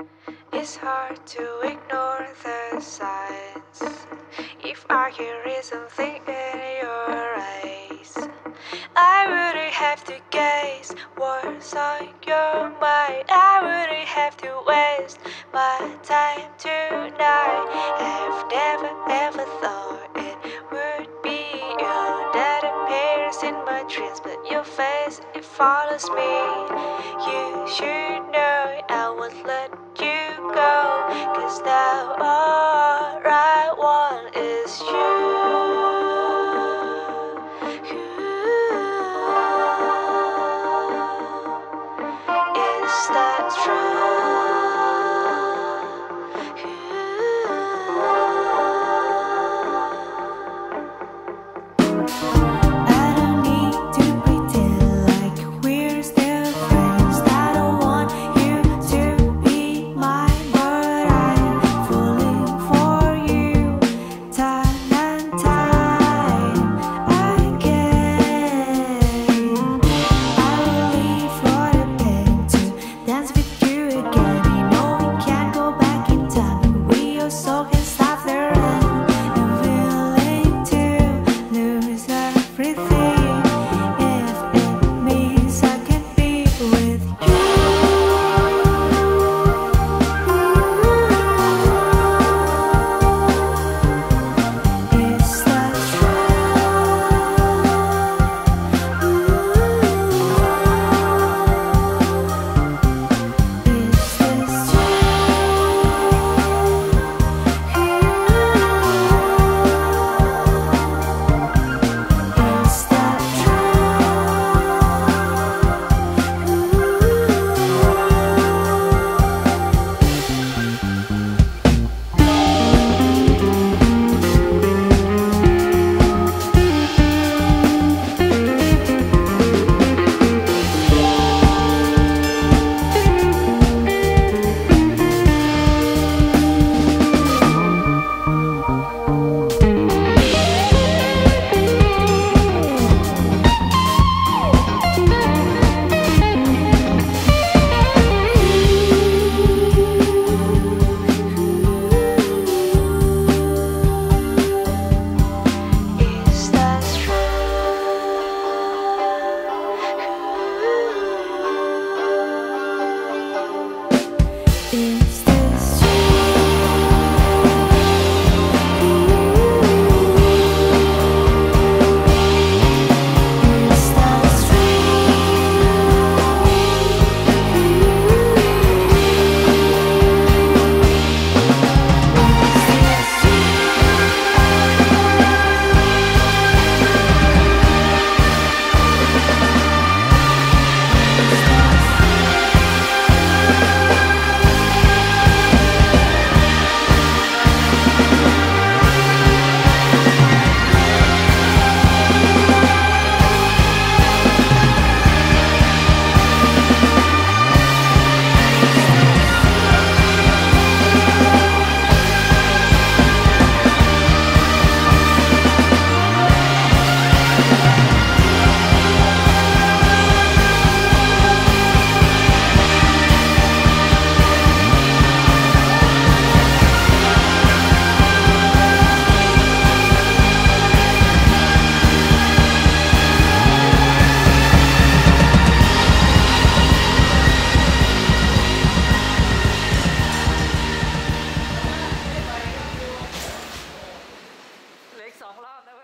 It's hard to ignore the signs. If I can read something in your eyes, I wouldn't have to guess what's on your mind. I wouldn't have to waste my time tonight. I've never ever thought it would be you that appears in my dreams, but your face, it follows me. You should know I won't let you go, 'cause now all I want is you. Is that true? I don't need to pretend like we're still friends. I don't want you to be mine, but I'm falling for you time and time again. I will leave for the pain to dance with you again. You know we can't go back in time, but we also can stop the rain. I'm willing to lose everything if it means I can be with you. Is that true? Is this Is that Is that true? Is this Is that เหลืออีก2 รอบนะ